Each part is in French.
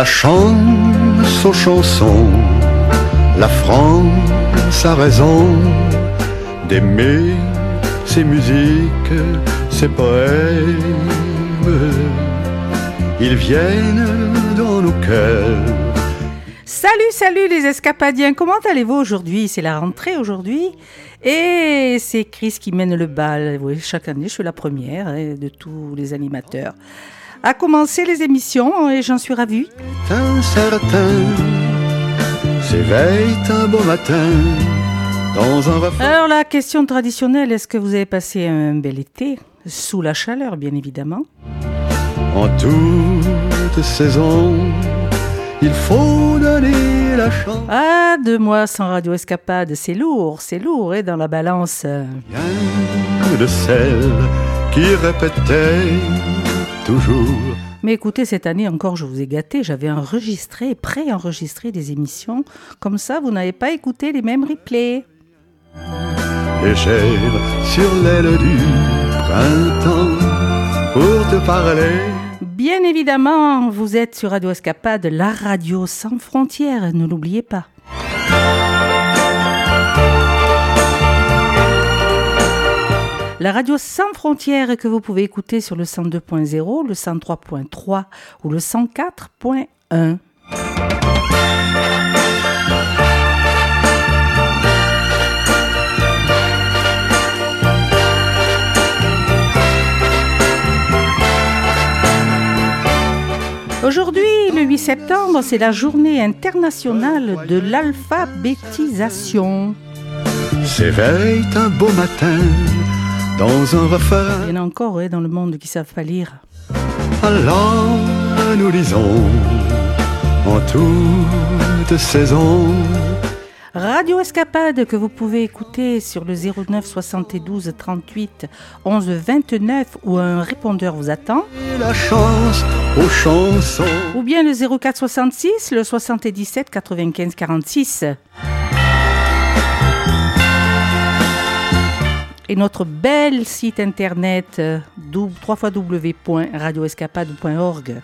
La chance aux chansons, la France a raison d'aimer ses musiques, ses poèmes. Ils viennent dans nos cœurs. Salut les escapadiens, comment allez-vous aujourd'hui? C'est la rentrée aujourd'hui et c'est Chris qui mène le bal. Oui, chaque année je suis la première de tous les animateurs à commencer les émissions et j'en suis ravie. Un certain s'éveille un beau matin dans un refrain. Alors la question traditionnelle, est-ce que vous avez passé un bel été? Sous la chaleur bien évidemment. En toute saison, il faut donner la chance. Ah, 2 mois sans Radio Escapade, c'est lourd, et dans la balance. Bien de celle qui répétait toujours. Mais écoutez, cette année encore, je vous ai gâté. J'avais préenregistré des émissions. Comme ça, vous n'avez pas écouté les mêmes replays. Légère sur l'aile du printemps pour te parler. Bien évidemment, vous êtes sur Radio Escapade, la radio sans frontières, ne l'oubliez pas. La radio sans frontières que vous pouvez écouter sur le 102.0, le 103.3 ou le 104.1. Aujourd'hui, le 8 septembre, c'est la journée internationale de l'alphabétisation. S'éveille un beau matin dans un refrain. Il y en a encore dans le monde qui ne savent pas lire. Alors nous lisons en toute saison. Radio Escapade que vous pouvez écouter sur le 09 72 38 11 29 où un répondeur vous attend. La chance aux chansons. Ou bien le 04 66 le 77 95 46. Et notre bel site internet www.radioescapade.org.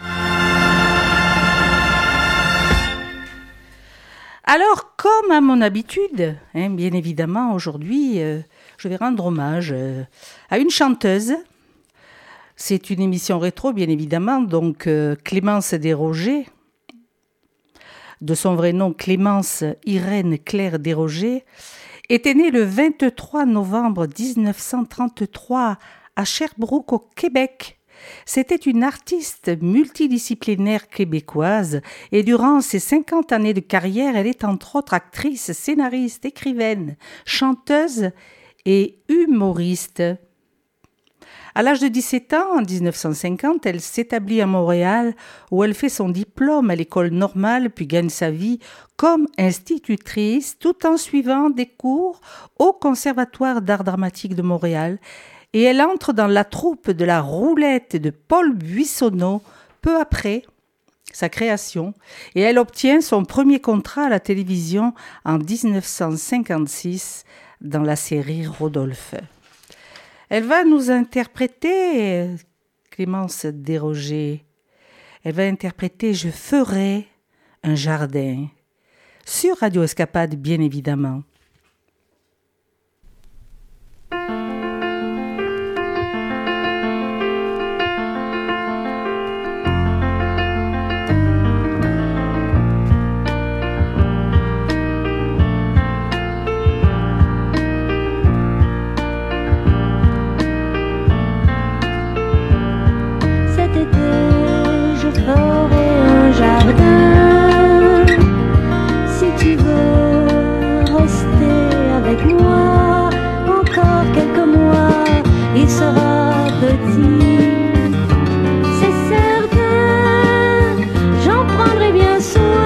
Alors, comme à mon habitude, bien évidemment, aujourd'hui, je vais rendre hommage à une chanteuse. C'est une émission rétro, bien évidemment, donc Clémence Desrogers, de son vrai nom Clémence Irène Claire Desrogers, était née le 23 novembre 1933 à Sherbrooke, au Québec. C'était une artiste multidisciplinaire québécoise et durant ses 50 années de carrière, elle est entre autres actrice, scénariste, écrivaine, chanteuse et humoriste. À l'âge de 17 ans, en 1950, elle s'établit à Montréal où elle fait son diplôme à l'école normale puis gagne sa vie comme institutrice tout en suivant des cours au Conservatoire d'art dramatique de Montréal. Et elle entre dans la troupe de la Roulette de Paul Buissonneau peu après sa création et elle obtient son premier contrat à la télévision en 1956 dans la série Rodolphe. Elle va nous interpréter, Clémence Desrogers, elle va interpréter « Je ferai un jardin » sur Radio Escapade bien évidemment. Si tu veux rester avec moi encore quelques mois, il sera petit, c'est certain. J'en prendrai bien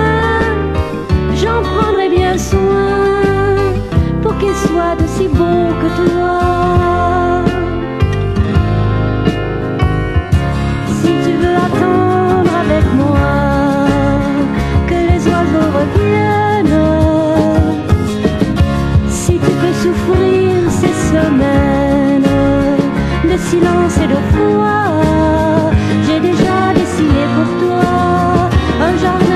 soin pour qu'il soit d'aussi beau que toi. Si tu veux attendre avec moi que les oiseaux reviennent, si tu peux souffrir ces semaines de silence et de froid, j'ai déjà dessiné pour toi un jardin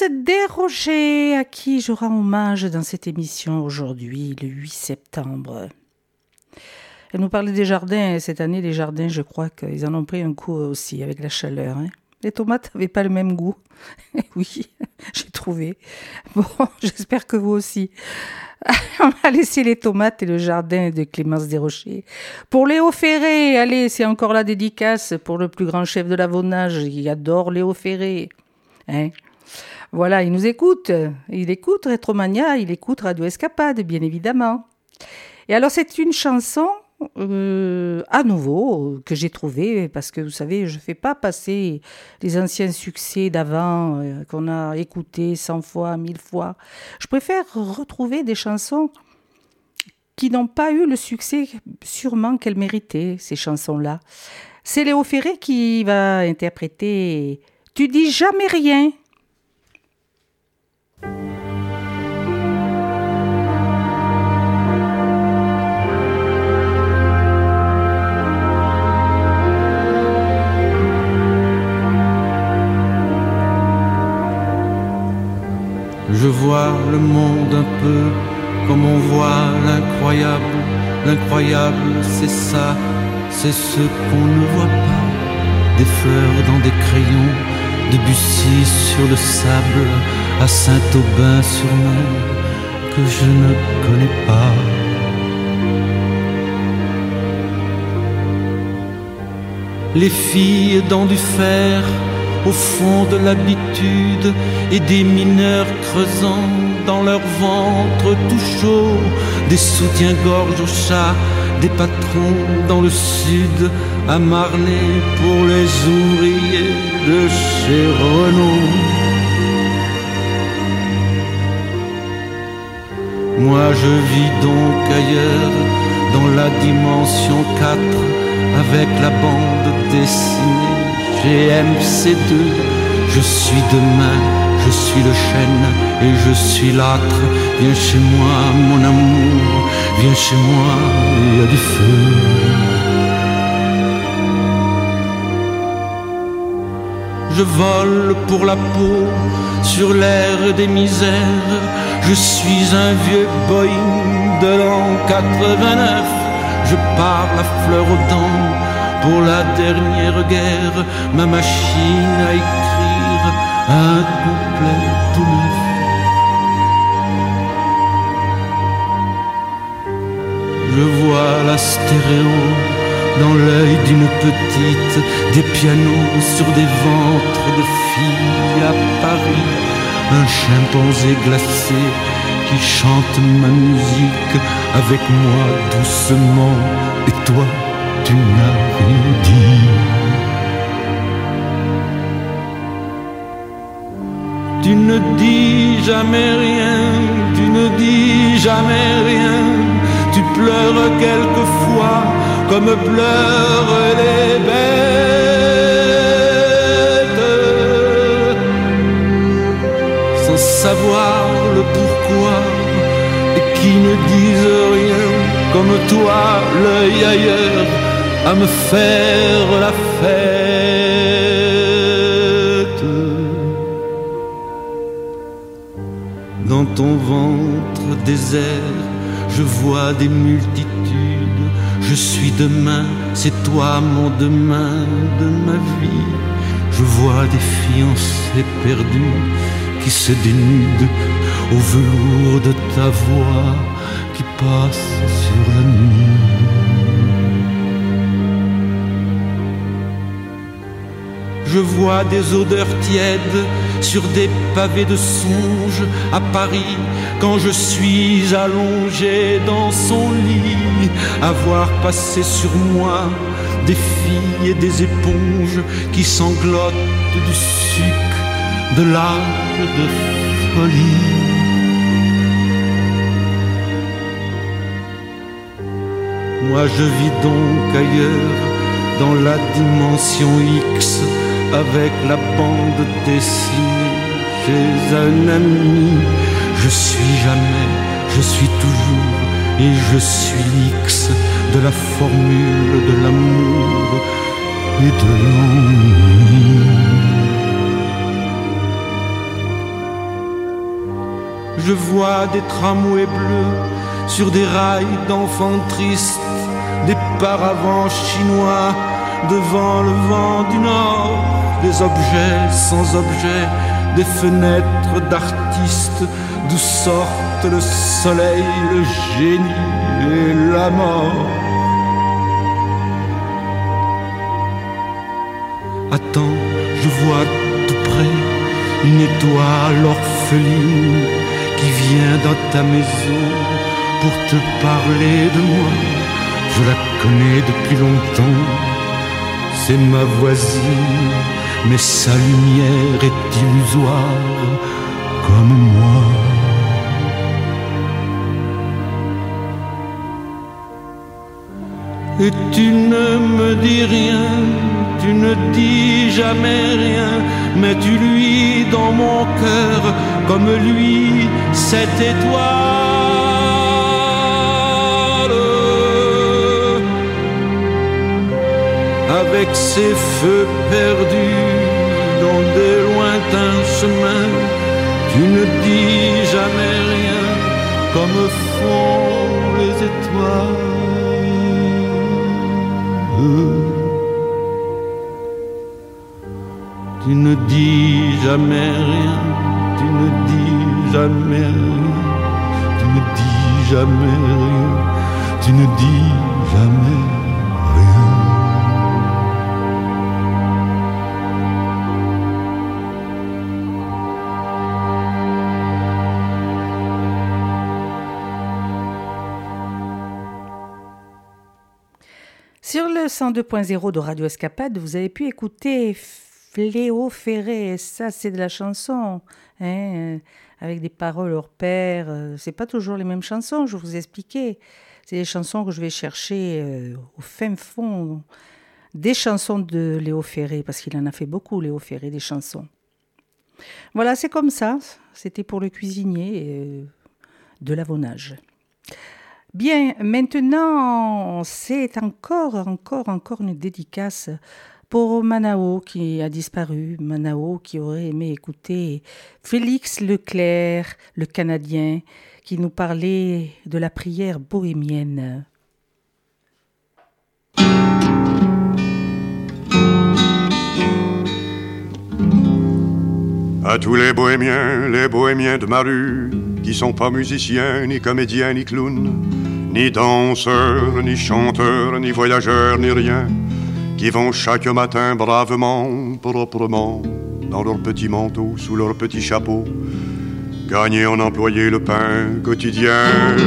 Desrosiers, à qui je rends hommage dans cette émission aujourd'hui, le 8 septembre. Elle nous parlait des jardins. Cette année, les jardins, je crois qu'ils en ont pris un coup aussi avec la chaleur. Les tomates n'avaient pas le même goût. Oui, j'ai trouvé. Bon, j'espère que vous aussi. On va laisser les tomates et le jardin de Clémence Desrosiers. Pour Léo Ferré, allez, c'est encore la dédicace pour le plus grand chef de l'avonnage. Il adore Léo Ferré. Voilà, il nous écoute. Il écoute Retromania, il écoute Radio Escapade, bien évidemment. Et alors, c'est une chanson, à nouveau, que j'ai trouvée, parce que vous savez, je ne fais pas passer les anciens succès d'avant, qu'on a écoutés 100 fois, 1000 fois. Je préfère retrouver des chansons qui n'ont pas eu le succès sûrement qu'elles méritaient, ces chansons-là. C'est Léo Ferré qui va interpréter « Tu dis jamais rien ». Je vois le monde un peu comme on voit l'incroyable. L'incroyable, c'est ça, c'est ce qu'on ne voit pas. Des fleurs dans des crayons, Debussy sur le sable, à Saint-Aubin-sur-Mer, que je ne connais pas. Les filles dans du fer, au fond de l'habitude, et des mineurs creusant dans leur ventre tout chaud, des soutiens-gorge au chat, des patrons dans le sud, à Marnay pour les ouvriers de chez Renault. Moi je vis donc ailleurs, dans la dimension 4, avec la bande dessinée GMC2, je suis demain, je suis le chêne et je suis l'âtre. Viens chez moi mon amour, viens chez moi, il y a du feu. Je vole pour la peau sur l'air des misères. Je suis un vieux Boeing de l'an 89. Je parle à fleur aux dents pour la dernière guerre, ma machine à écrire un couplet tout neuf. Je vois la stéréo dans l'œil d'une petite, des pianos sur des ventres de filles à Paris, un chimpanzé glacé qui chante ma musique avec moi doucement, et toi tu n'as rien dit. Tu ne dis jamais rien, tu ne dis jamais rien. Tu pleures quelquefois comme pleurent les bêtes, sans savoir le pourquoi, et qui ne disent rien comme toi, l'œil ailleurs, à me faire la fête. Dans ton ventre désert, je vois des multitudes. Je suis demain, c'est toi mon demain de ma vie. Je vois des fiancés perdus qui se dénudent au velours de ta voix qui passe sur la nuit. Je vois des odeurs tièdes sur des pavés de songe à Paris, quand je suis allongé dans son lit, à voir passer sur moi des filles et des éponges qui sanglotent du suc de l'âge de folie. Moi je vis donc ailleurs, dans la dimension X, avec la bande dessinée chez un ami. Je suis jamais, je suis toujours, et je suis l'X de la formule de l'amour et de l'ennui. je vois des tramways bleus sur des rails d'enfants tristes, des paravents chinois devant le vent du nord, des objets sans objets, des fenêtres d'artistes d'où sortent le soleil, le génie et la mort. Attends, je vois tout près une étoile orpheline qui vient dans ta maison pour te parler de moi. Je la connais depuis longtemps, c'est ma voisine, mais sa lumière est illusoire comme moi. Et tu ne me dis rien, tu ne dis jamais rien, mais tu luis dans mon cœur comme lui cette étoile. Avec ses feux perdus dans des lointains chemins, tu ne dis jamais rien comme font les étoiles. Tu ne dis jamais rien, tu ne dis jamais rien, tu ne dis jamais rien, tu ne dis jamais rien. Sur le 102.0 de Radio Escapade, vous avez pu écouter Léo Ferré, ça c'est de la chanson, hein, avec des paroles hors pair. C'est pas toujours les mêmes chansons, je vous expliquais. C'est des chansons que je vais chercher au fin fond des chansons de Léo Ferré, parce qu'il en a fait beaucoup, Léo Ferré, des chansons. Voilà, c'est comme ça. C'était pour le cuisinier de l'Avonage. Bien, maintenant, c'est encore une dédicace pour Manao qui a disparu. Manao qui aurait aimé écouter Félix Leclerc, le Canadien, qui nous parlait de la prière bohémienne. À tous les bohémiens de ma rue, qui sont pas musiciens, ni comédiens, ni clowns, ni danseurs, ni chanteurs, ni voyageurs, ni rien, qui vont chaque matin bravement, proprement, dans leur petit manteau, sous leur petit chapeau, gagner en employé le pain quotidien,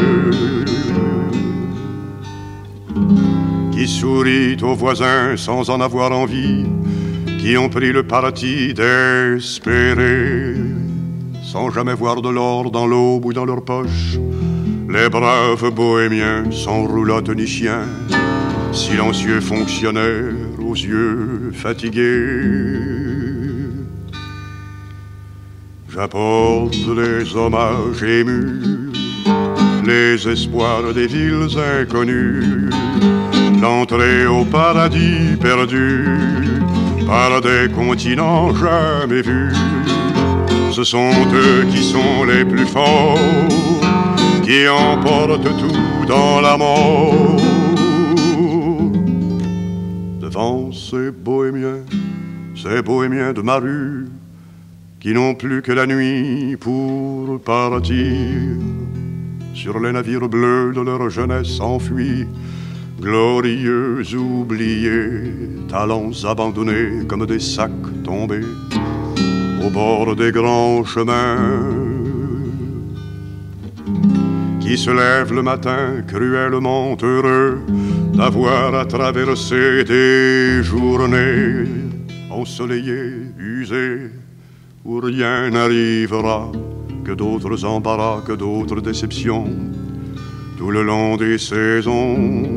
qui sourient aux voisins sans en avoir envie, qui ont pris le parti d'espérer, sans jamais voir de l'or dans l'aube ou dans leur poche, les braves bohémiens sans roulotte ni chien, silencieux fonctionnaires aux yeux fatigués. J'apporte les hommages émus, les espoirs des villes inconnues, l'entrée au paradis perdu par des continents jamais vus. Ce sont eux qui sont les plus forts, qui emportent tout dans la mort. Devant ces bohémiens de ma rue, qui n'ont plus que la nuit pour partir sur les navires bleus de leur jeunesse enfuie, glorieux oubliés, talents abandonnés comme des sacs tombés au bord des grands chemins, qui se lèvent le matin cruellement heureux d'avoir à traverser des journées ensoleillées, usées, où rien n'arrivera que d'autres embarras, que d'autres déceptions, tout le long des saisons.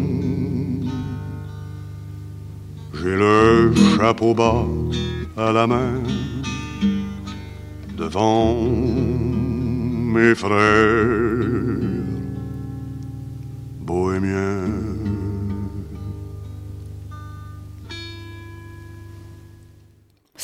J'ai le chapeau bas à la main devant mes frères bohémiens.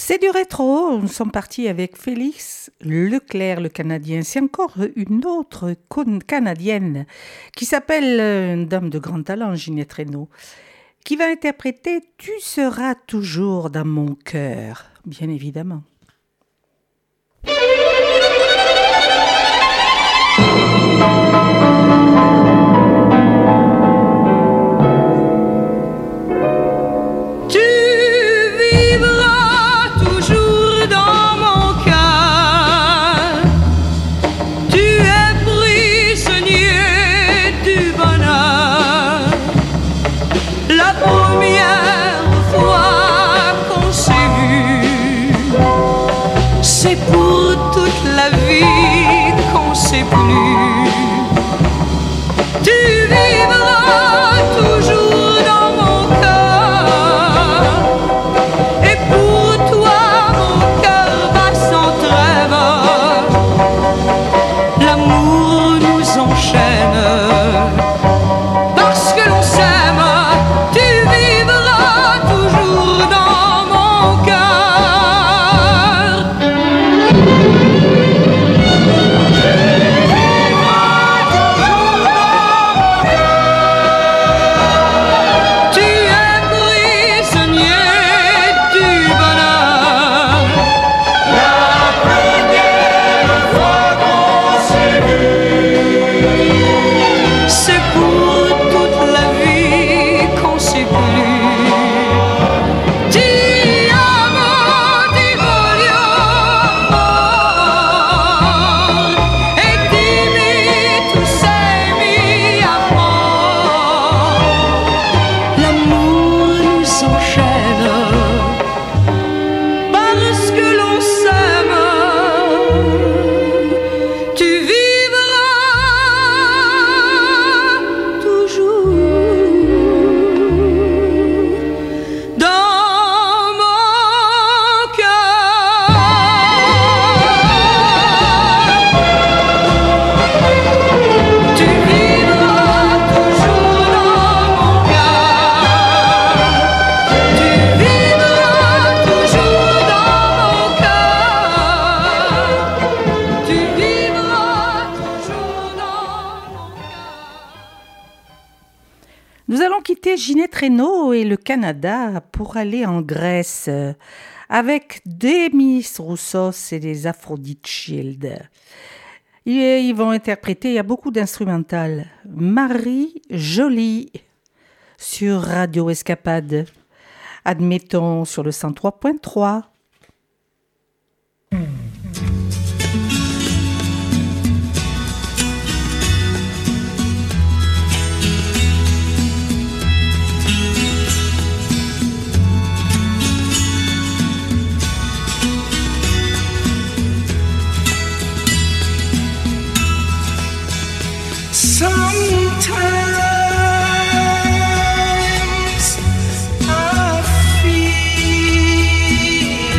C'est du rétro. Nous sommes partis avec Félix Leclerc, le Canadien. C'est encore une autre Canadienne qui s'appelle une dame de grand talent, Ginette Renault, qui va interpréter « Tu seras toujours dans mon cœur », bien évidemment. Ginette Renault et le Canada pour aller en Grèce avec Demis Roussos et les Aphrodite Shield. Ils vont interpréter, il y a beaucoup d'instrumentales. Marie Jolie sur Radio Escapade. Admettons sur le 103.3. Sometimes I feel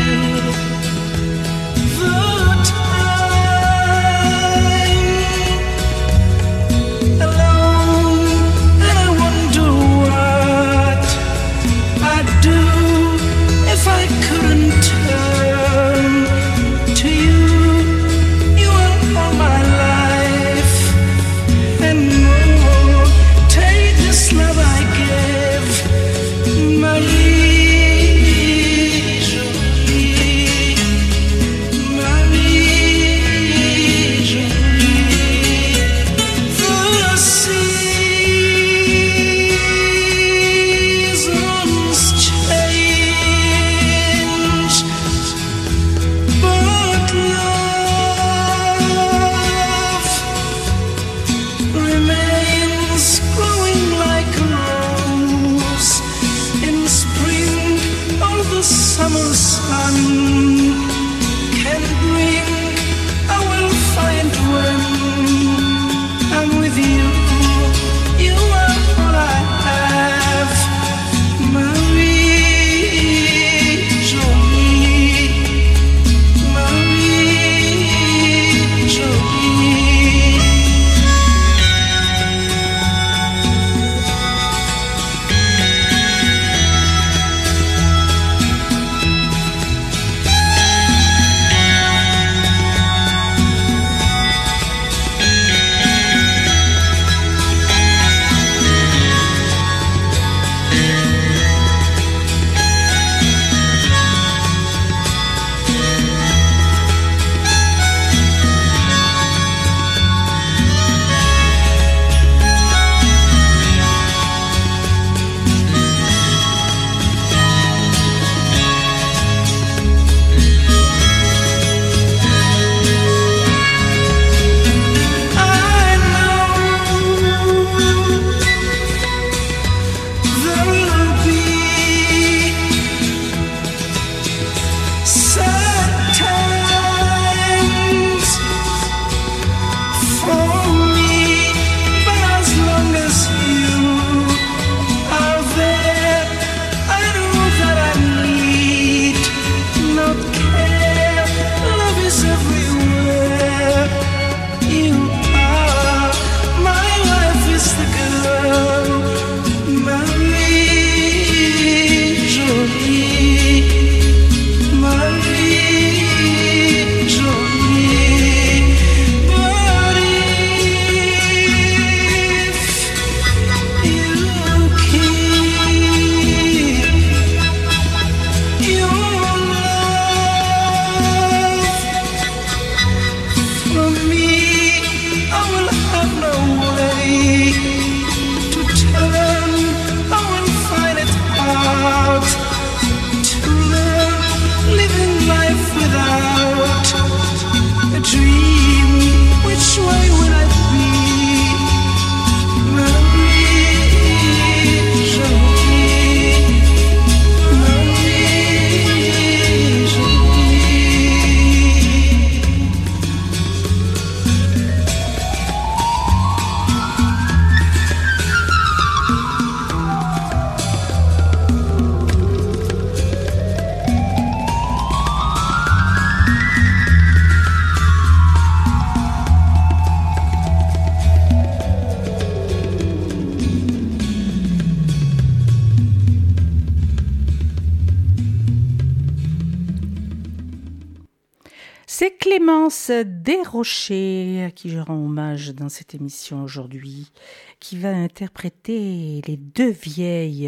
C'est Clémence Desrochers à qui je rends hommage dans cette émission aujourd'hui, qui va interpréter Les Deux Vieilles.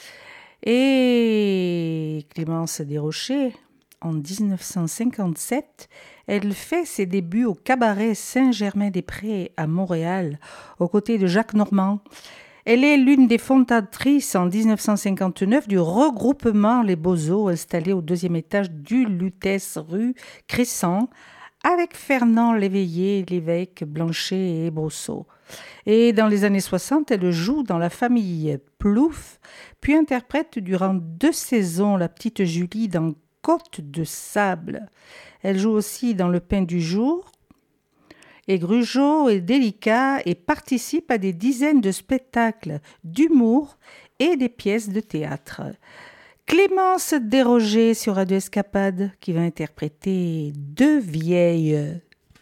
Et Clémence Desrochers, en 1957, elle fait ses débuts au cabaret Saint-Germain-des-Prés à Montréal, aux côtés de Jacques Normand. Elle est l'une des fondatrices en 1959 du regroupement Les Beaux-Os, installé au 2e étage du Lutèce rue Crescent, avec Fernand Léveillé, Lévesque, Blanchet et Brosseau. Et dans les années 60, elle joue dans La Famille Plouffe, puis interprète durant 2 saisons la petite Julie dans Côte de Sable. Elle joue aussi dans Le Pain du Jour, et Grugeot est délicat et participe à des dizaines de spectacles d'humour et des pièces de théâtre. Clémence Desrochers sur Radio Escapade qui va interpréter Deux Vieilles.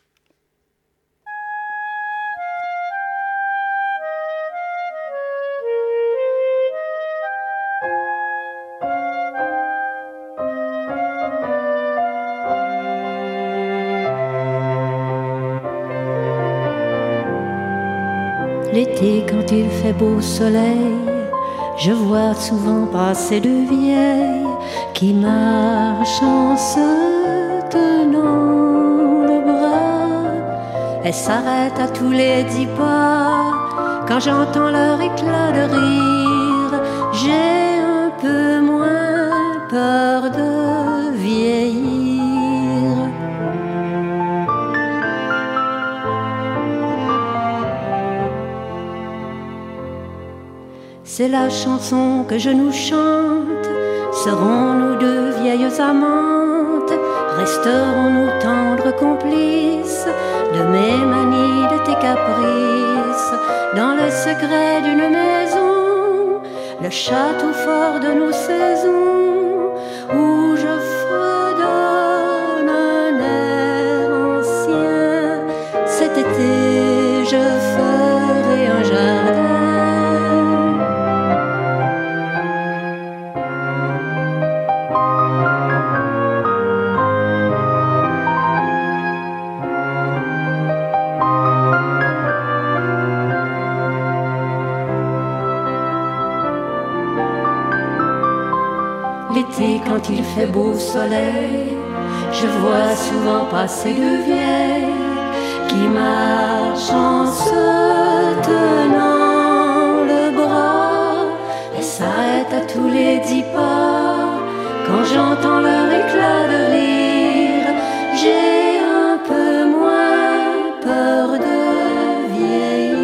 L'été, quand il fait beau soleil, je vois souvent passer deux vieilles qui marchent en se tenant le bras. Elles s'arrêtent à tous les 10 pas. Quand j'entends leur éclat de rire, j'ai un peu moins peur de vieillir. C'est la chanson que je nous chante. Serons-nous deux vieilles amantes? Resterons-nous tendres complices de mes manies, de tes caprices? Dans le secret d'une maison, le château fort de nos saisons, où je fredonne un air ancien. Cet été, je ferai un jardin. L'été, quand il fait beau soleil, je vois souvent passer deux vieilles qui marchent en se tenant le bras. Elles s'arrêtent à tous les 10 pas. Quand j'entends leur éclat de rire, j'ai un peu moins peur de vieillir.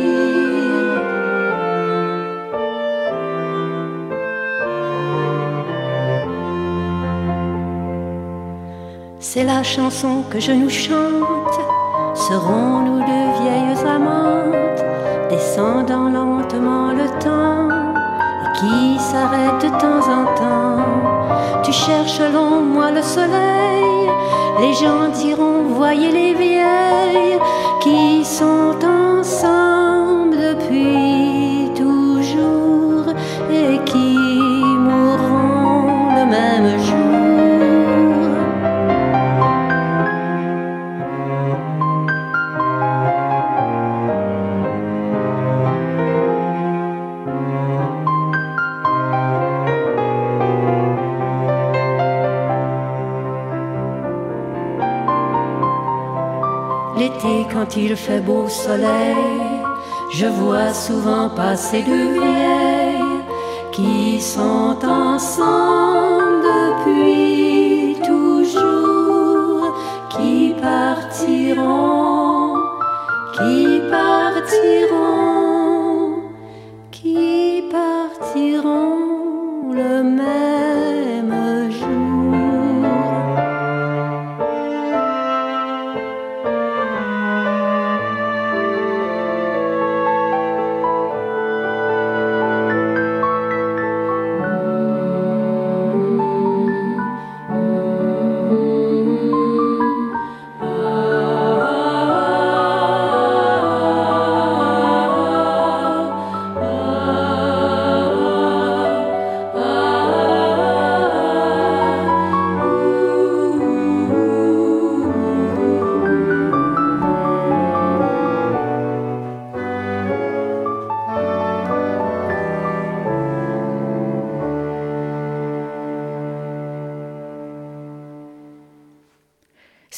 C'est la chanson que je nous chante. Serons-nous deux vieilles amantes, descendant lentement le temps, et qui s'arrêtent de temps en temps? Tu cherches long, moi le soleil. Les gens diront, voyez les vieilles qui sont ensemble depuis toujours et qui mourront le même jour. L'été, quand il fait beau soleil, je vois souvent passer deux vieilles qui sont ensemble depuis toujours, qui partiront, qui partiront, qui partiront le même jour.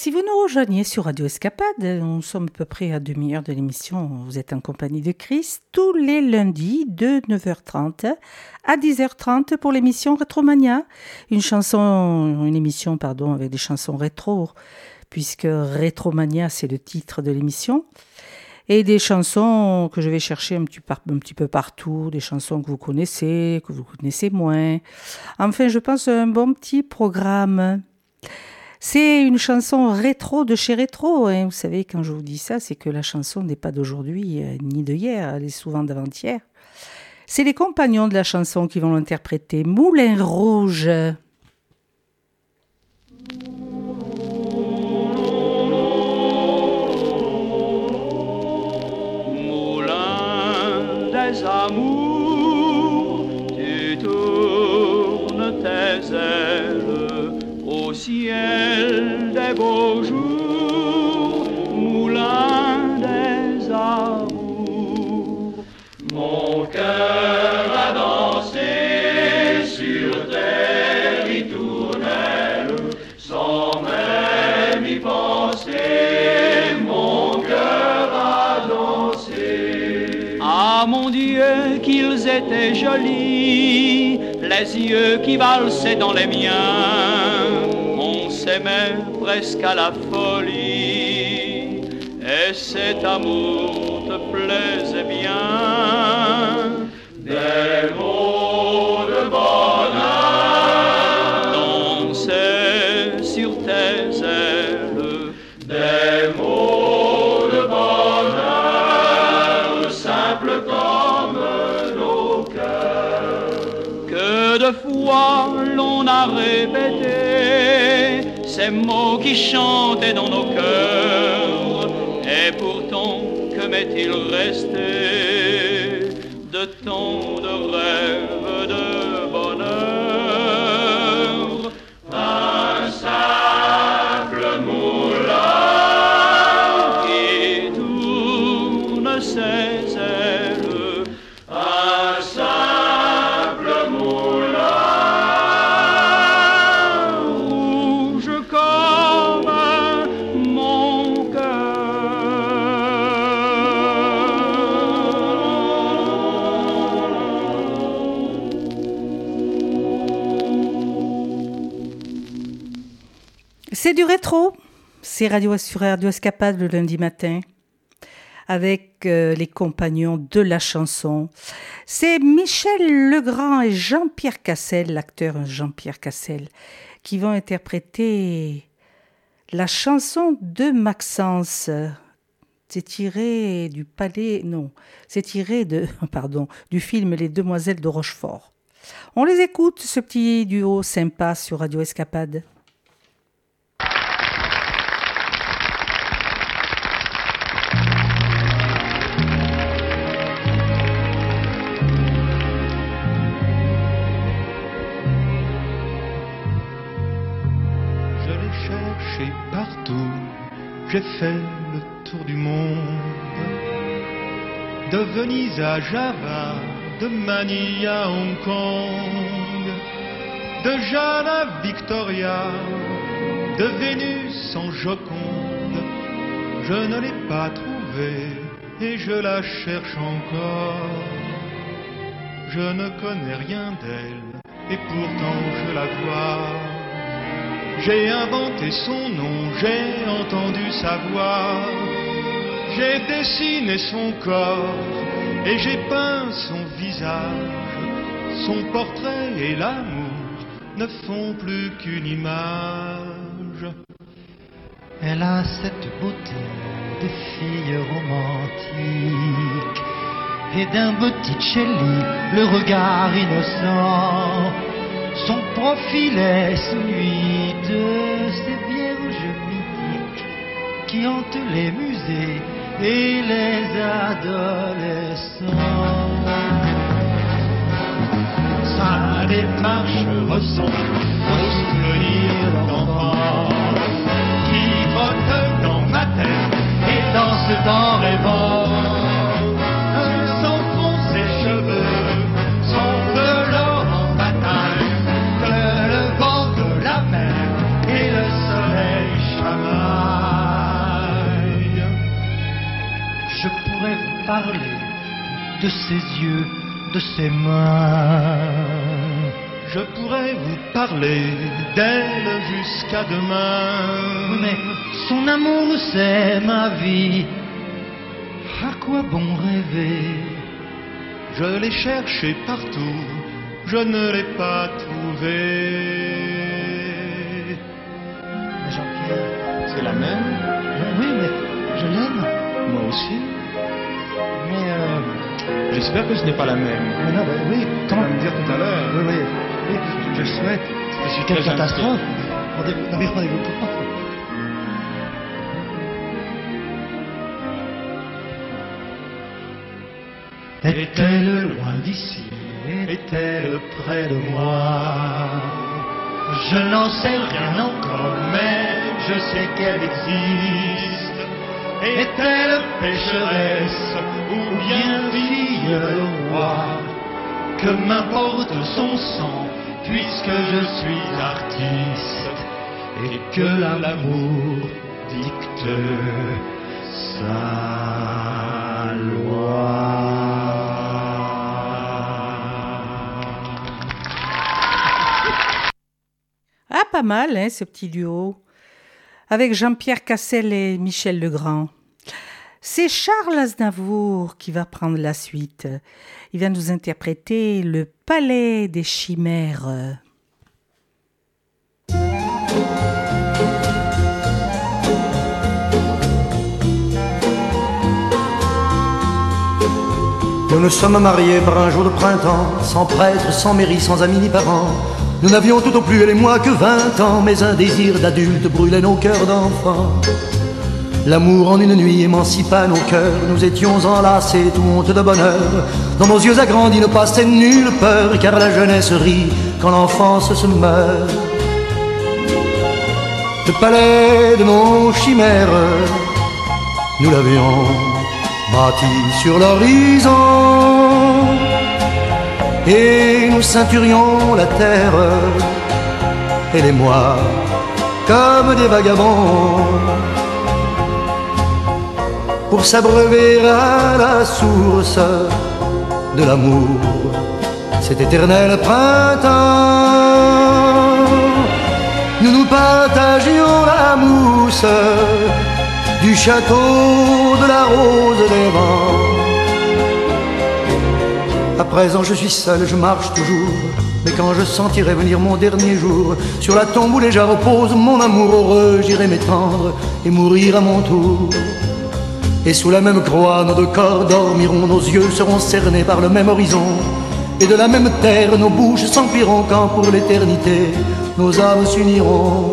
Si vous nous rejoignez sur Radio Escapade, nous sommes à peu près à demi-heure de l'émission, vous êtes en compagnie de Chris, tous les lundis de 9h30 à 10h30 pour l'émission Rétromania, une émission avec des chansons rétro, puisque Rétromania c'est le titre de l'émission, et des chansons que je vais chercher un petit peu partout, des chansons que vous connaissez moins. Enfin, je pense un bon petit programme. C'est une chanson rétro de chez Rétro. Hein. Vous savez, quand je vous dis ça, c'est que la chanson n'est pas d'aujourd'hui ni de hier, elle est souvent d'avant-hier. C'est les compagnons de la chanson qui vont l'interpréter. Moulin Rouge. Des amours, tu tournes tes ailes au ciel des beaux jours, moulin des amours. Mon cœur a dansé sur tes ritournelles sans même y penser, mon cœur a dansé. Ah mon Dieu, qu'ils étaient jolis, les yeux qui valsaient dans les miens. On s'aimait presque à la folie, et cet amour te plaisait bien. Des mots de bonheur dansaient sur tes ailes, des mots de bonheur simples comme nos cœurs. Que de fois l'on a répété ces mots qui chantaient dans nos cœurs, et pourtant que m'est-il resté de tant de rêves de bonheur? Un simple moulin qui tourne ses ailes, un simple moulin rouge comme mon C'est du rétro, c'est sur Radio Escapade le lundi matin, avec les compagnons de la chanson. C'est Michel Legrand et Jean-Pierre Cassel, l'acteur Jean-Pierre Cassel, qui vont interpréter la chanson de Maxence. C'est tiré du du film Les Demoiselles de Rochefort. On les écoute, ce petit duo sympa sur Radio Escapade. J'ai fait le tour du monde, de Venise à Java, de Manille à Hong Kong, de Jeanne à Victoria, de Vénus en Joconde. Je ne l'ai pas trouvée et je la cherche encore. Je ne connais rien d'elle et pourtant je la vois. J'ai inventé son nom, j'ai entendu sa voix, j'ai dessiné son corps et j'ai peint son visage. Son portrait et l'amour ne font plus qu'une image. Elle a cette beauté de fille romantique et d'un Botticelli le regard innocent. Son profil est celui de ces vierges mythiques qui hantent les musées et les adolescents. Sa démarche ressemble au souvenir d'enfant qui vote dans ma tête et danse en rêvant. Son front, ses cheveux, son velours en bataille, le vent de la mer et le soleil chamaille. parler de ses yeux, de ses mains. Je pourrais vous parler d'elle jusqu'à demain. Mais son amour c'est ma vie. À quoi bon rêver? Je l'ai cherché partout, je ne l'ai pas trouvé. Mais Jean-Pierre, c'est la même? Oui, mais je l'aime. Moi aussi. Mais j'espère que ce n'est pas la même. Mais non, mais oui. Comment me dire tout à l'heure? Oui, oui. Oui, je le souhaite. C'est quelle catastrophe. Rendez-vous pas. Est-elle loin d'ici? Est-elle près de moi? Je n'en sais rien encore, mais je sais qu'elle existe. Est-elle pécheresse ou bien fille roi? Que m'importe son sang, puisque je suis artiste, et que l'amour dicte sa loi. Ah, pas mal, hein, ce petit duo, avec Jean-Pierre Cassel et Michel Legrand. C'est Charles Aznavour qui va prendre la suite. Il va nous interpréter Le Palais des Chimères. Nous nous sommes mariés par un jour de printemps, sans prêtre, sans mairie, sans amis ni parents. Nous n'avions tout au plus, elle et moi, que 20 ans, mais un désir d'adulte brûlait nos cœurs d'enfants. L'amour en une nuit émancipa nos cœurs, nous étions enlacés, tout honte de bonheur. Dans nos yeux agrandis ne passait nulle peur, car la jeunesse rit quand l'enfance se meurt. Le palais de nos chimères, nous l'avions bâti sur l'horizon, et nous ceinturions la terre, elle et moi, comme des vagabonds, pour s'abreuver à la source de l'amour, cet éternel printemps. Nous nous partagions la mousse du château de la rose des vents. À présent je suis seul, je marche toujours, mais quand je sentirai venir mon dernier jour, sur la tombe où déjà repose mon amour heureux, j'irai m'étendre et mourir à mon tour. Et sous la même croix, nos deux corps dormiront, nos yeux seront cernés par le même horizon. Et de la même terre, nos bouches s'empliront quand pour l'éternité, nos âmes s'uniront.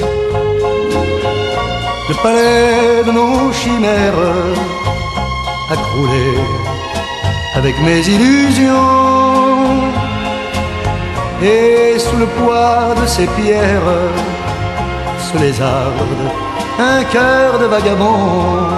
Le palais de nos chimères a croulé avec mes illusions, et sous le poids de ces pierres, sous les arbres, un cœur de vagabond.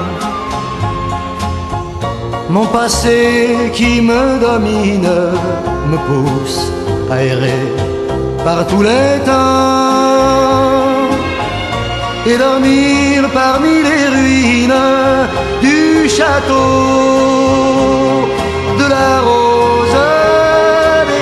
Mon passé qui me domine me pousse à errer par tous les temps et dormir parmi les ruines du château de la rose des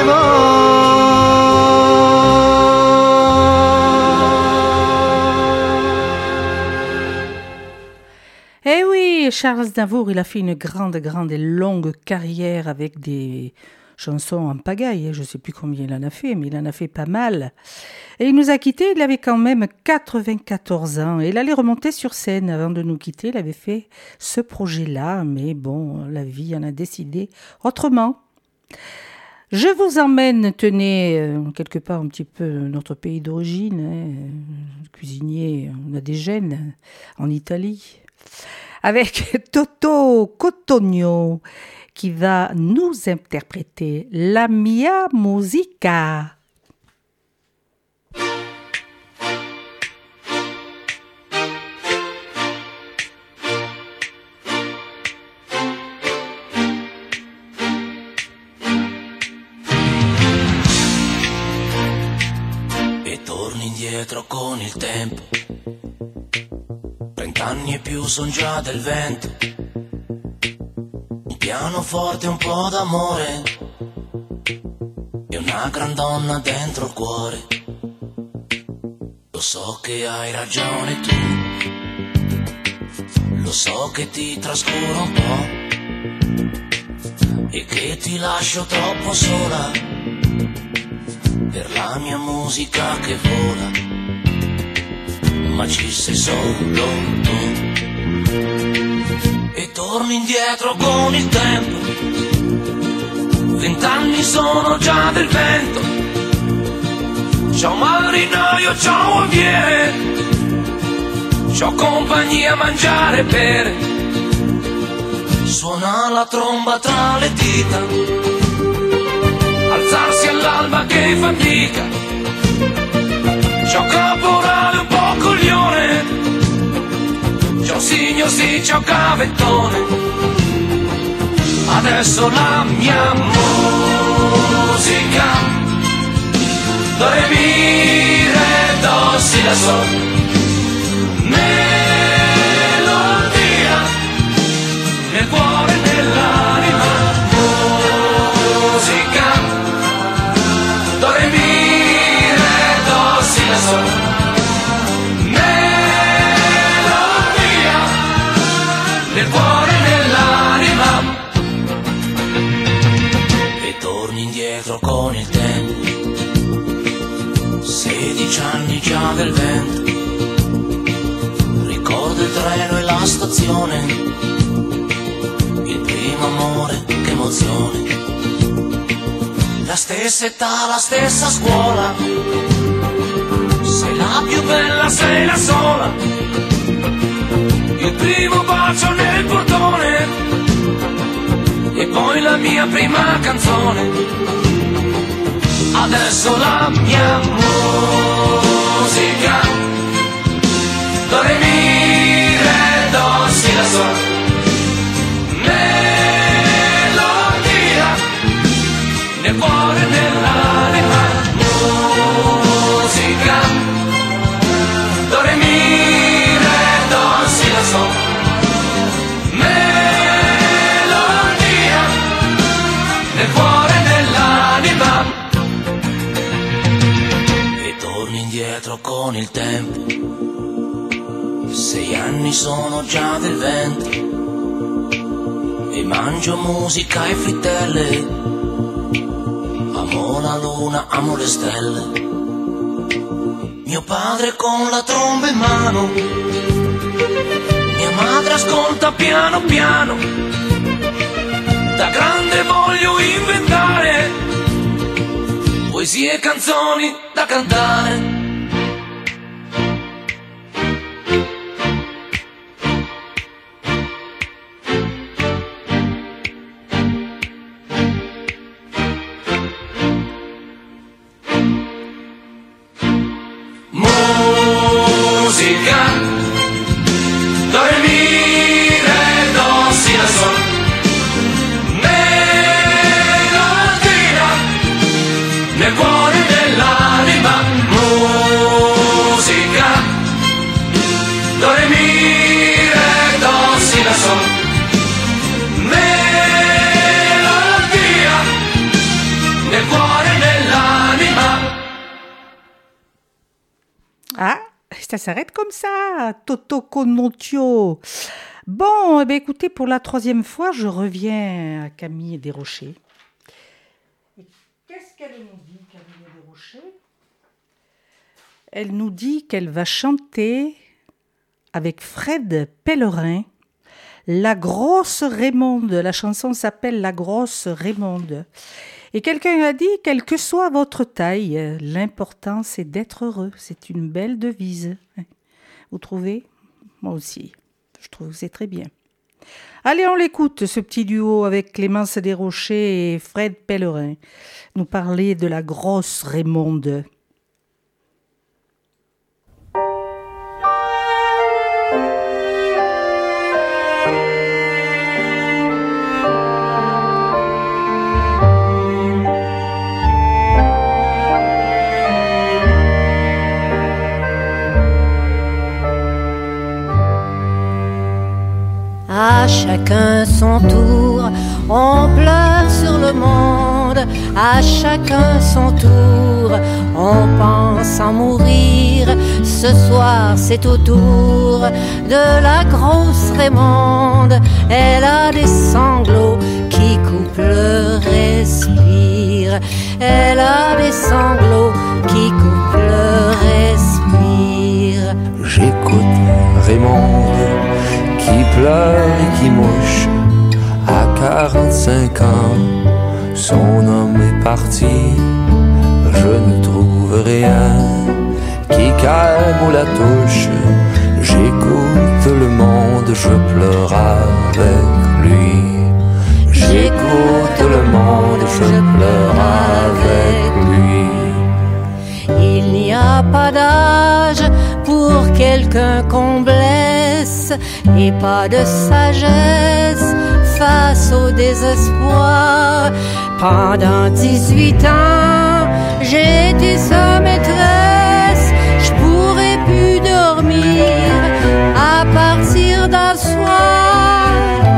vents. Eh oui, Charles Aznavour, il a fait une grande et longue carrière avec des chansons en pagaille. Je ne sais plus combien il en a fait, mais il en a fait pas mal. Et il nous a quittés, il avait quand même 94 ans. Et il allait remonter sur scène avant de nous quitter. Il avait fait ce projet-là, mais bon, la vie en a décidé autrement. Je vous emmène, tenez, quelque part un petit peu notre pays d'origine. Hein. Cuisinier, on a des gènes en Italie. Avec Toto Cotugno qui va nous interpréter La mia musica. E torni indietro con il tempo, 30 anni e più son già del vento. pianoforte, un po' d'amore e una gran donna dentro il cuore. Lo so che hai ragione tu, lo so che ti trascuro un po' e che ti lascio troppo sola per la mia musica che vola, ma ci sei solo tu. E torni indietro con il tempo, 20 anni sono già del vento. Ciao marinaio, ciao aviere, ciao compagnia, mangiare e bere. Suona la tromba tra le dita, alzarsi all'alba che fatica. Ciao caporale, un po' coglione, ciao signor sì, ciao cavettone. Adesso la mia musica, do re mi re do si la sol, melodia nel cuore e nell'anima. Musica, do re mi re do si la sol, melodia nel cuore e nell'anima. E torni indietro con il tempo, 16 anni già del vento. Ricordo il treno e la stazione, il primo amore, che emozione. La stessa età, la stessa scuola, sei la più bella, sei la sola. Il primo bacio nel portone e poi la mia prima canzone. Adesso la mia musica, do re mi re do si la sol, melodia nel cuore e nell'anima. Musica, do re mi re do si la sol, melodia nel cuore e nell'anima. Indietro con il tempo, 6 anni sono già del vento e mangio musica e frittelle, amo la luna, amo le stelle. Mio padre con la tromba in mano, mia madre ascolta piano piano, da grande voglio inventare poesie e canzoni da cantare. Musica, do re mi re do si la sol, melodia nel cuore dell'anima. Musica, do re mi re do si la sol, melodia nel cuore dell'anima. Ah, ça s'arrête comme ça, Toto Connotio. Bon, eh bien, écoutez, pour la 3e fois, je reviens à Camille Desrochers. Et qu'est-ce qu'elle nous dit, Camille Desrochers ? Elle nous dit qu'elle va chanter avec Fred Pellerin La Grosse Raymonde. La chanson s'appelle La Grosse Raymonde. Et quelqu'un a dit, quelle que soit votre taille, l'important c'est d'être heureux. C'est une belle devise. Vous trouvez ? Moi aussi. Je trouve que c'est très bien. Allez, on l'écoute, ce petit duo avec Clémence Desrochers et Fred Pellerin. Nous parler de la grosse Raymonde. À chaque chacun son tour, on pleure sur le monde. À chacun son tour, on pense en mourir. Ce soir c'est au tour de la grosse Raymonde. Elle a des sanglots qui coupent le respire. Elle a des sanglots qui coupent le respire. J'écoute Raymonde qui pleure et qui mouche. À 45 ans, son homme est parti. Je ne trouve rien qui calme ou la touche. J'écoute le monde, je pleure avec lui. J'écoute le monde, je pleure avec lui. Il n'y a pas d'âge pour quelqu'un qu'on blesse, et pas de sagesse face au désespoir. Pendant 18 ans, j'ai été sa maîtresse. Je pourrais plus dormir à partir d'un soir.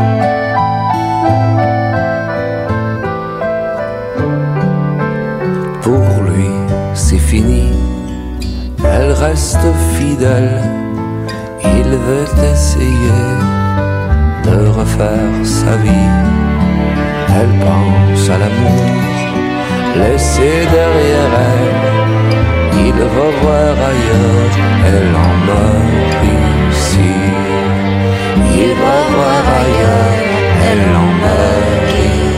Pour lui, c'est fini. Elle reste fidèle. Il veut essayer de refaire sa vie. Elle pense à l'amour laissé derrière elle. Il va voir ailleurs, elle en meurt ici. Il va voir ailleurs, elle en meurt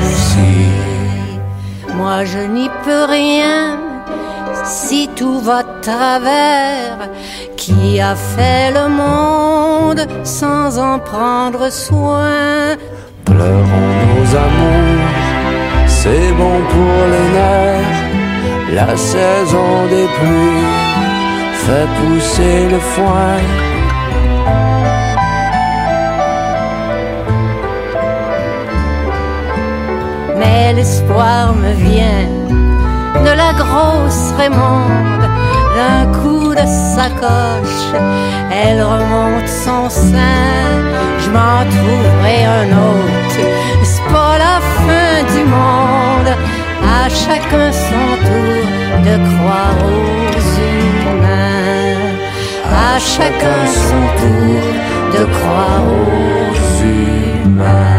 ici. Moi je n'y peux rien si tout va de travers. Qui a fait le monde sans en prendre soin? Pleurons nos amours, c'est bon pour les nerfs. La saison des pluies fait pousser le foin. Mais l'espoir me vient de la grosse Raymonde. D'un coup de sacoche, elle remonte son sein. Je m'en trouverai un autre, c'est pas la fin du monde. À chacun son tour de croire aux humains. À chacun son tour de croire aux humains.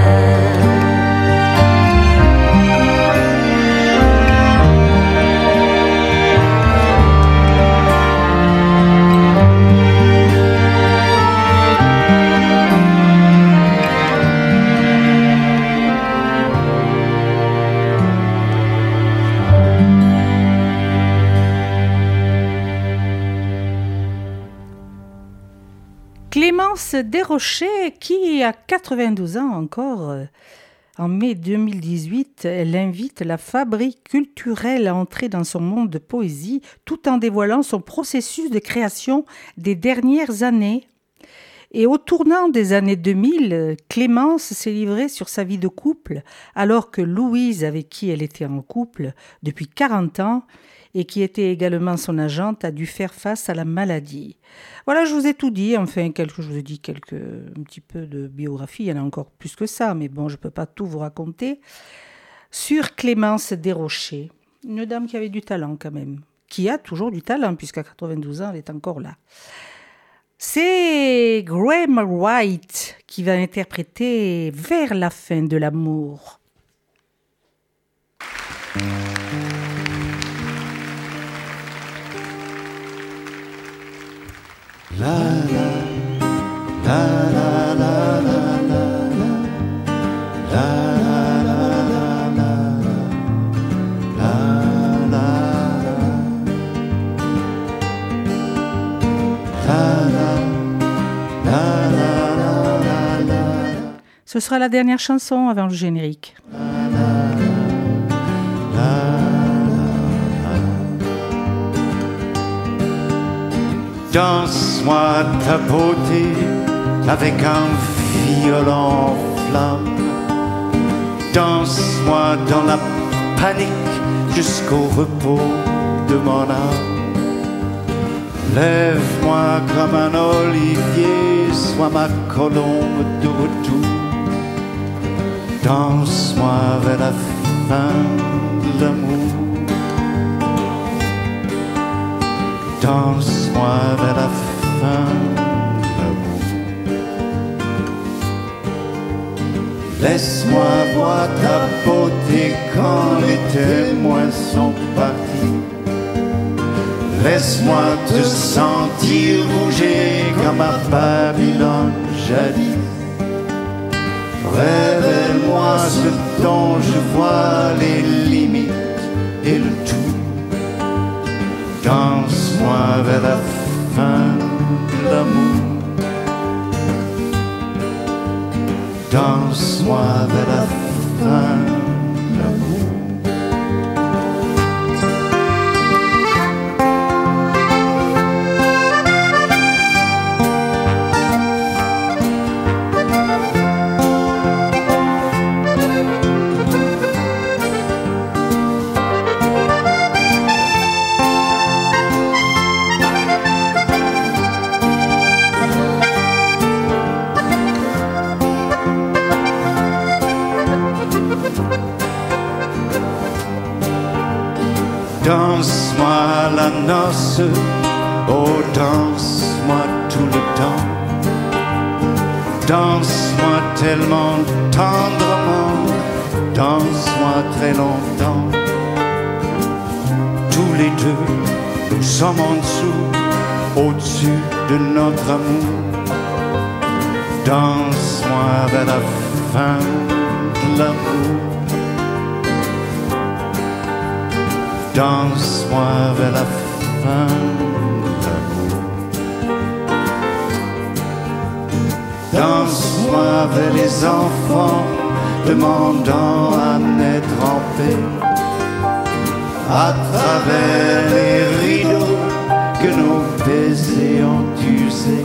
Clémence Desrochers, qui a 92 ans encore, en mai 2018, elle invite la Fabrique culturelle à entrer dans son monde de poésie tout en dévoilant son processus de création des dernières années. Et au tournant des années 2000, Clémence s'est livrée sur sa vie de couple, alors que Louise, avec qui elle était en couple depuis 40 ans, et qui était également son agente, a dû faire face à la maladie. Voilà, je vous ai tout dit, enfin, je vous ai dit un petit peu de biographie, il y en a encore plus que ça, mais bon, je ne peux pas tout vous raconter. Sur Clémence Desrochers, une dame qui avait du talent quand même, qui a toujours du talent, puisqu'à 92 ans, elle est encore là. C'est Graham Wright qui va interpréter Vers la fin de l'amour. La la la la la la la la la. Ce sera la dernière chanson avant le générique. Danse-moi ta beauté avec un violent flamme. Danse-moi dans la panique jusqu'au repos de mon âme. Lève-moi comme un olivier, sois ma colombe de retour. Danse-moi vers la fin de l'amour. Danse-moi vers la fin de l'amour. Laisse-moi voir ta beauté quand les témoins sont partis. Laisse-moi te sentir bouger comme à Babylone jadis. Révèle-moi ce dont je vois les limites et le tout. Danse-moi vers la fin de l'amour. Danse-moi vers la fin de l'amour. Danse-moi la noce, oh danse-moi tout le temps. Danse-moi tellement tendrement, danse-moi très longtemps. Tous les deux, nous sommes en dessous, au-dessus de notre amour. Danse-moi vers la fin de l'amour. Danse-moi vers la fin de l'amour. Danse-moi vers les enfants demandant à naître en paix. À travers les rideaux que nos baisers ont usés.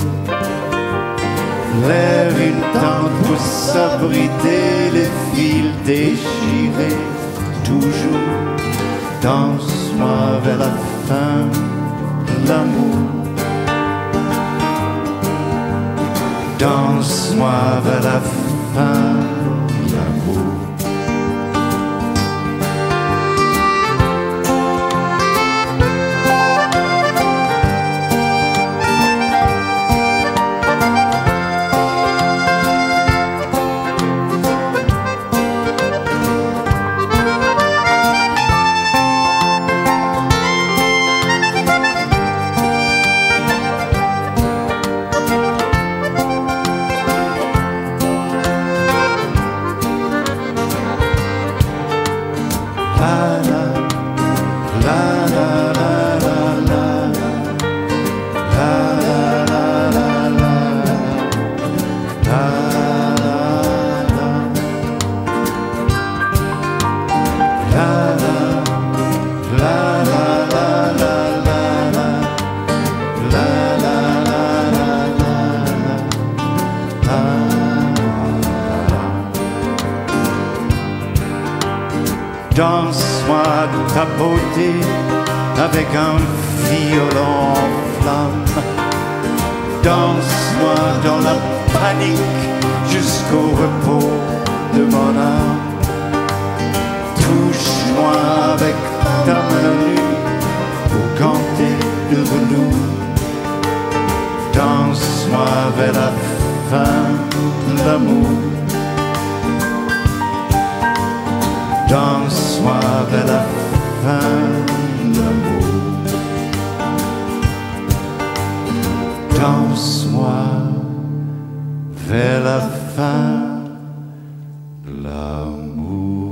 Lève une tente pour s'abriter les fils déchirés. Toujours danse-moi vers la fin de l'amour. Danse-moi vers la fin de l'amour. Danse-moi ta beauté avec un violon en flamme. Danse-moi dans la panique jusqu'au repos de mon âme. Touche-moi avec ta main nue pour canter devant nous. Danse-moi vers la fin de l'amour. Danse-moi vers la fin de l'amour. Danse-moi vers la fin de l'amour.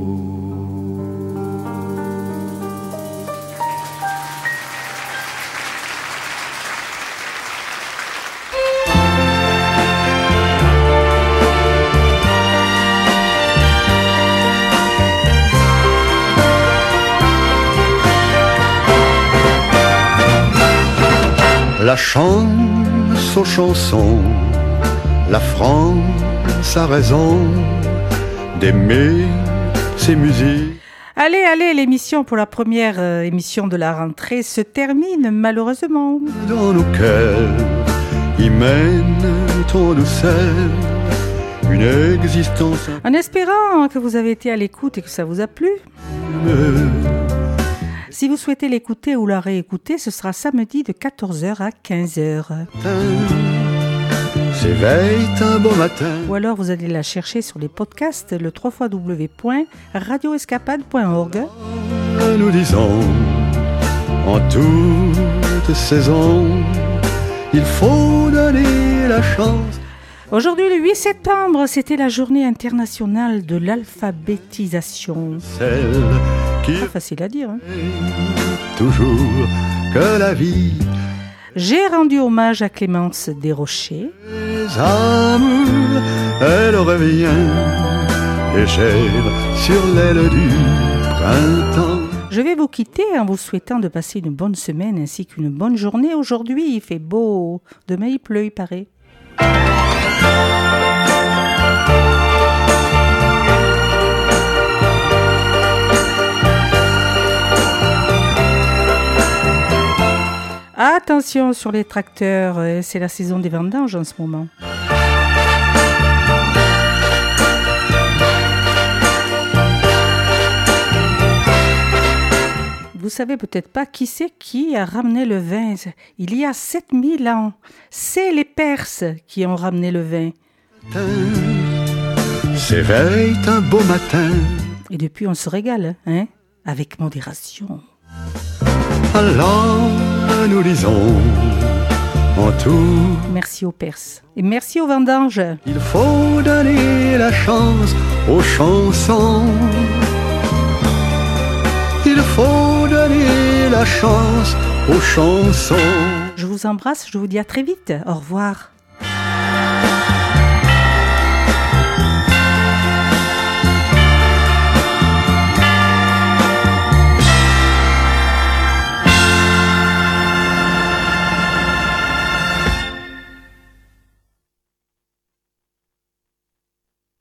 La chance aux chansons, la France a raison d'aimer ses musiques. Allez, l'émission pour la première émission de la rentrée se termine malheureusement. Dans nos cœurs, y mène ton douceur, une existence. En espérant que vous avez été à l'écoute et que ça vous a plu. Si vous souhaitez l'écouter ou la réécouter, ce sera samedi de 14h à 15h. S'éveille un beau matin. Ou alors vous allez la chercher sur les podcasts, le www.radioescapade.org. Nous disons, en toute saison, il faut donner la chance. Aujourd'hui, le 8 septembre, c'était la journée internationale de l'alphabétisation. Celle qui pas facile à dire, hein. Toujours que la vie. J'ai rendu hommage à Clémence Desrochers. Les amours, elle revient légère sur l'aile du printemps. Je vais vous quitter en vous souhaitant de passer une bonne semaine ainsi qu'une bonne journée. Aujourd'hui, il fait beau. Demain, il pleut, il paraît. Attention sur les tracteurs, c'est la saison des vendanges en ce moment. Vous savez peut-être pas qui c'est qui a ramené le vin. Il y a 7000 ans. C'est les Perses qui ont ramené le vin. S'éveille un beau matin. Et depuis, on se régale, hein, avec modération. Alors, nous lisons en tout. Merci aux Perses. Et merci aux vendanges. Il faut donner la chance aux chansons. Il faut donner la chance aux chansons. Je vous embrasse, je vous dis à très vite. Au revoir.